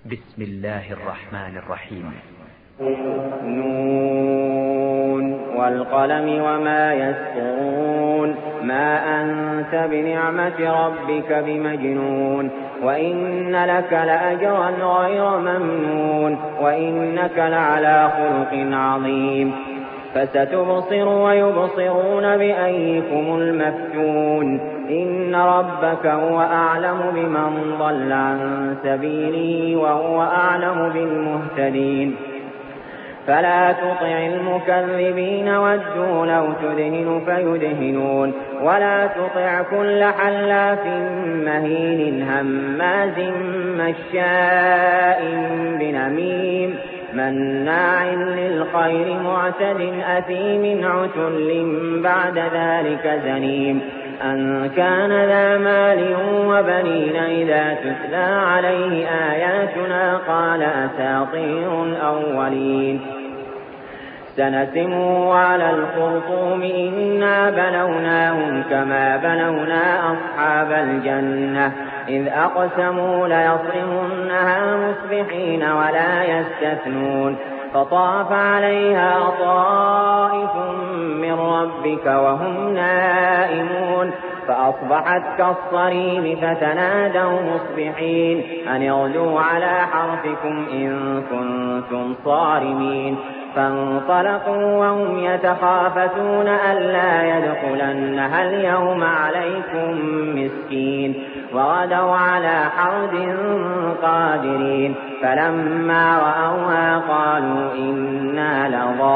بسم الله الرحمن الرحيم. نون والقلم وما يسطرون ما أنت بنعمة ربك بمجنون وإن لك لأجرا غير ممنون وإنك لعلى خلق عظيم فستبصر ويبصرون بأيكم المفتون إن ربك هو أعلم بمن ضل عن سبيله وهو أعلم بالمهتدين فلا تطع المكذبين ودوا لو تدهن فيدهنون ولا تطع كل حلاف مهين هماز مشاء بنميم مناع للخير معتد أثيم عتل بعد ذلك زنيم أن كان ذا مال وبنين إذا تتلى عليه آياتنا قال أساطير الأولين سنسمه على الخرطوم إنا بلوناهم كما بلونا أصحاب الجنة إذ أقسموا ليصرمنها مصبحين ولا يستثنون فطاف عليها طائف من ربك وهم نائمون فأصبحت كالصريم فتنادوا مصبحين أن اغدوا على حرثكم إن كنتم صارمين فانطلقوا وهم يتخافتون ألا يدخلنها اليوم عليكم مسكين وغدوا على حرد قادرين فلما رأوها قالوا إنا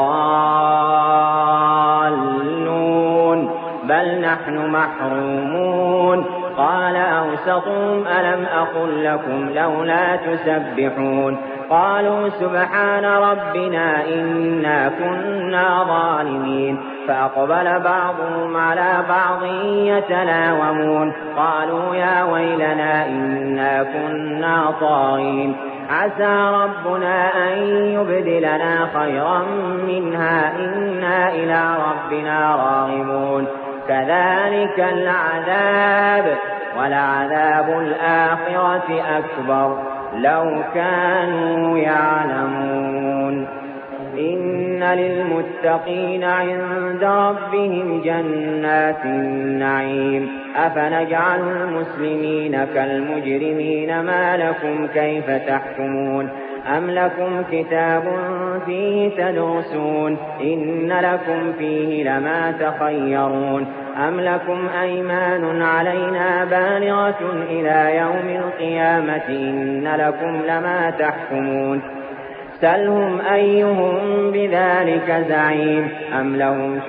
لضالون بل نحن محرومون قال أوسطهم ألم أقل لكم لولا تسبحون قالوا سبحان ربنا إنا كنا ظالمين فأقبل بعضهم على بعض يتلاومون قالوا يا ويلنا إنا كنا طاغين عسى ربنا أن يبدلنا خيرا منها إنا إلى ربنا راغبون كذلك العذاب ولعذاب الآخرة أكبر لو كانوا يعلمون إن للمتقين عند ربهم جنات النعيم أفنجعل المسلمين كالمجرمين ما لكم كيف تحكمون أم لكم كتاب فيه تدرسون إن لكم فيه لما تخيرون أم لكم أيمان علينا بالغة إلى يوم القيامة إن لكم لما تحكمون سلهم أيهم بذلك زعيم أم لهم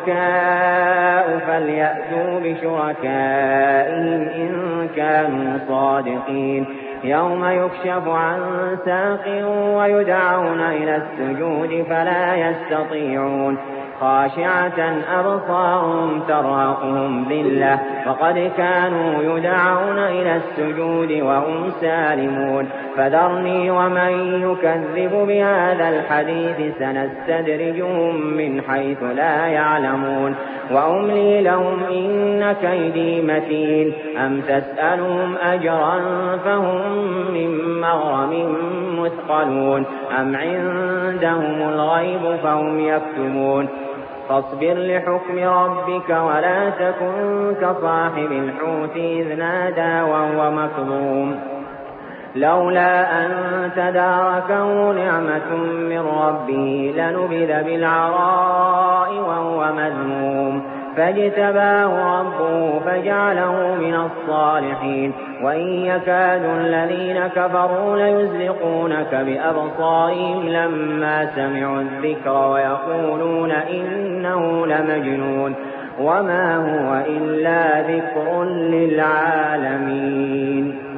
شركاء فليأتوا بشركائهم إن كانوا صادقين يوم يكشف عن ساق ويدعون إلى السجود فلا يستطيعون خاشعة أبصارهم ترهقهم ذلة وقد كانوا يدعون إلى السجود وهم سالمون فذرني ومن يكذب بهذا الحديث سنستدرجهم من حيث لا يعلمون وأملي لهم إن كيدي متين أم تسألهم أجرا فهم من مغرم مثقلون أم عندهم الغيب فهم يكتبون فاصبر لحكم ربك ولا تكن كصاحب الحوت إذ نادى وهو مكظوم لولا أن تداركه نعمة من ربه لنبذ بالعراء وهو مذموم فاجتباه ربه فجعله من الصالحين وإن يكاد الذين كفروا ليزلقونك بأبصارهم لما سمعوا الذكر ويقولون إنه لمجنون وما هو إلا ذكر للعالمين.